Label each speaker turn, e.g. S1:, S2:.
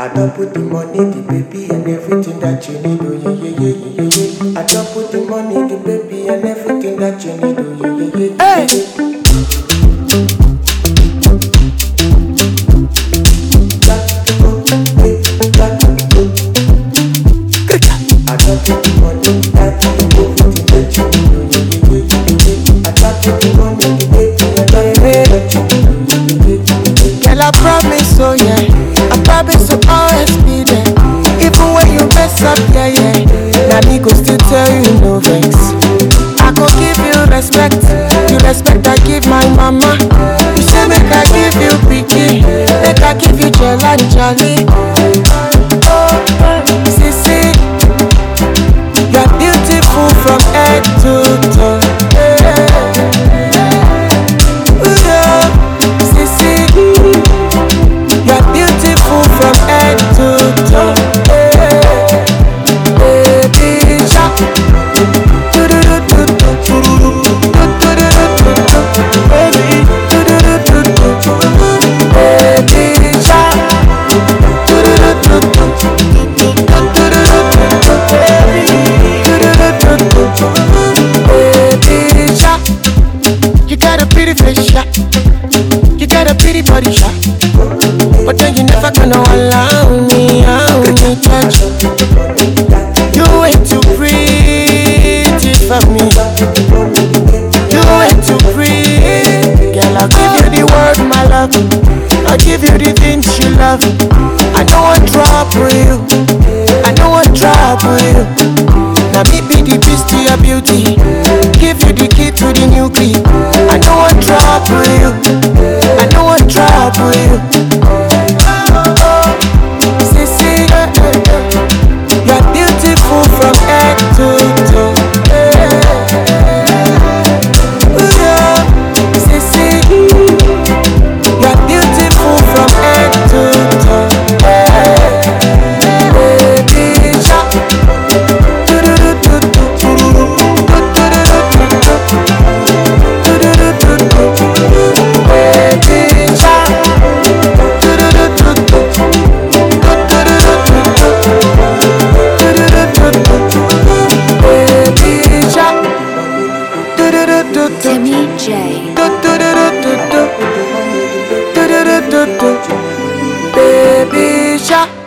S1: I don't put the money, the baby, and everything that you need. Oh yeah, yeah, yeah, yeah, yeah. I don't put the money, the baby, and everything that you need. Oh yeah, yeah, yeah, yeah. Hey.
S2: I promise, oh yeah, I promise to always be there. Even when you mess up, yeah, yeah. Now me go still tell you no vex. I go give you respect, the respect I give my mama. You say make I give you picky, make I give you jelly jolly. Oh, sissy, you're beautiful from head to toe. From head to toe, baby shark. Baby shark. Baby shark. You got a pretty face, shark. You got a pretty body, shark. But then you never gonna allow me touch. You ain't too pretty for me. You ain't too pretty. Girl, I'll give you the word, my love. I'll give you the things you love. I know I drop for you. I know I drop for you. Now me be the beast to your beauty. Give you the key to the new key. I know I drop for you. I know I drop for you. You're beautiful from head to toe. Sissy, you're beautiful from head to toe. Baby shark. Baby shark.
S3: Timmy J.
S2: Baby shark.